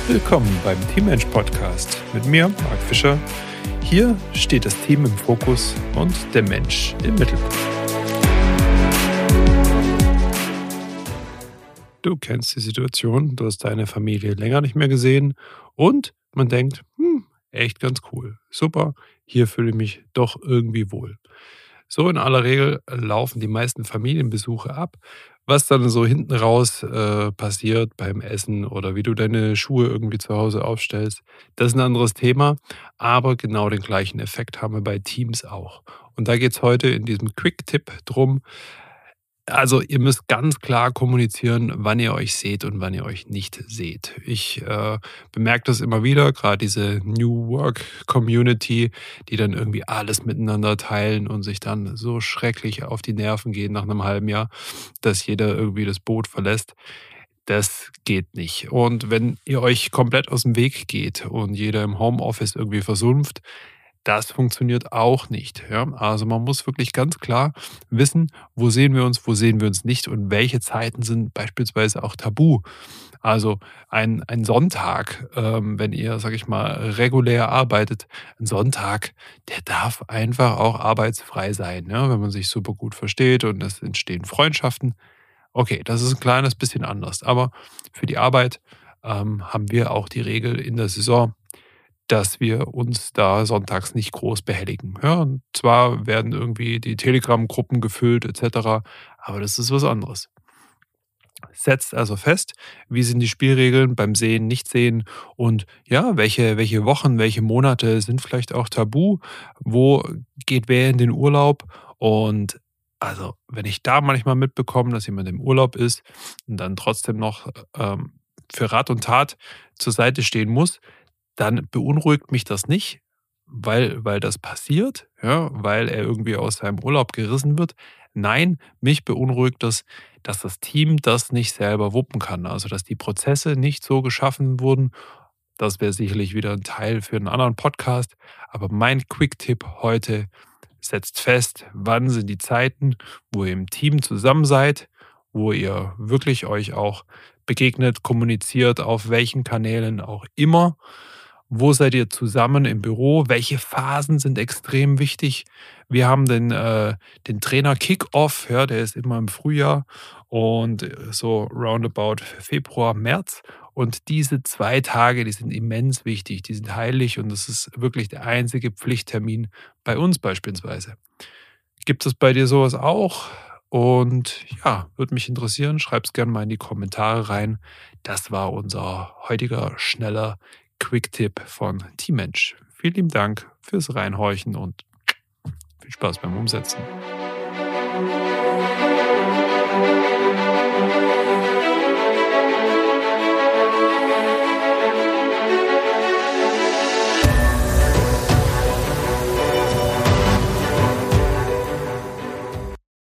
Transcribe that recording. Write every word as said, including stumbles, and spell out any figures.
Willkommen beim Teammensch Podcast mit mir, Marc Fischer. Hier steht das Team im Fokus und der Mensch im Mittelpunkt. Du kennst die Situation, du hast deine Familie länger nicht mehr gesehen und man denkt, hm, echt ganz cool, super, hier fühle ich mich doch irgendwie wohl. So in aller Regel laufen die meisten Familienbesuche ab. Was dann so hinten raus äh, passiert beim Essen oder wie du deine Schuhe irgendwie zu Hause aufstellst, das ist ein anderes Thema. Aber genau den gleichen Effekt haben wir bei Teams auch. Und da geht es heute in diesem Quick-Tipp drum. Also ihr müsst ganz klar kommunizieren, wann ihr euch seht und wann ihr euch nicht seht. Ich äh, bemerke das immer wieder, gerade diese New Work Community, die dann irgendwie alles miteinander teilen und sich dann so schrecklich auf die Nerven gehen nach einem halben Jahr, dass jeder irgendwie das Boot verlässt. Das geht nicht. Und wenn ihr euch komplett aus dem Weg geht und jeder im Homeoffice irgendwie versumpft, das funktioniert auch nicht. Ja? Also man muss wirklich ganz klar wissen, wo sehen wir uns, wo sehen wir uns nicht und welche Zeiten sind beispielsweise auch tabu. Also ein, ein Sonntag, ähm, wenn ihr, sag ich mal, regulär arbeitet, ein Sonntag, der darf einfach auch arbeitsfrei sein, ja? Wenn man sich super gut versteht und es entstehen Freundschaften. Okay, das ist ein kleines bisschen anders, aber für die Arbeit ähm, haben wir auch die Regel in der Saison, dass wir uns da sonntags nicht groß behelligen. Ja, und zwar werden irgendwie die Telegram-Gruppen gefüllt et cetera, aber das ist was anderes. Setzt also fest, wie sind die Spielregeln beim Sehen, Nichtsehen und ja, welche, welche Wochen, welche Monate sind vielleicht auch tabu, wo geht wer in den Urlaub und also, wenn ich da manchmal mitbekomme, dass jemand im Urlaub ist und dann trotzdem noch ähm, für Rat und Tat zur Seite stehen muss, dann beunruhigt mich das nicht, weil weil das passiert, ja, weil er irgendwie aus seinem Urlaub gerissen wird. Nein, mich beunruhigt das, dass das Team das nicht selber wuppen kann. Also, dass die Prozesse nicht so geschaffen wurden. Das wäre sicherlich wieder ein Teil für einen anderen Podcast. Aber mein Quick-Tipp heute: Setzt fest, wann sind die Zeiten, wo ihr im Team zusammen seid, wo ihr wirklich euch auch begegnet, kommuniziert, auf welchen Kanälen auch immer. Wo seid ihr zusammen im Büro? Welche Phasen sind extrem wichtig? Wir haben den, äh, den Trainer Kick-Off, ja, der ist immer im Frühjahr und äh, so roundabout Februar, März. Und diese zwei Tage, die sind immens wichtig, die sind heilig und das ist wirklich der einzige Pflichttermin bei uns beispielsweise. Gibt es bei dir sowas auch? Und ja, würde mich interessieren, schreib's gerne mal in die Kommentare rein. Das war unser heutiger schneller Quick-Tipp von Teammensch. Vielen lieben Dank fürs Reinhorchen und viel Spaß beim Umsetzen.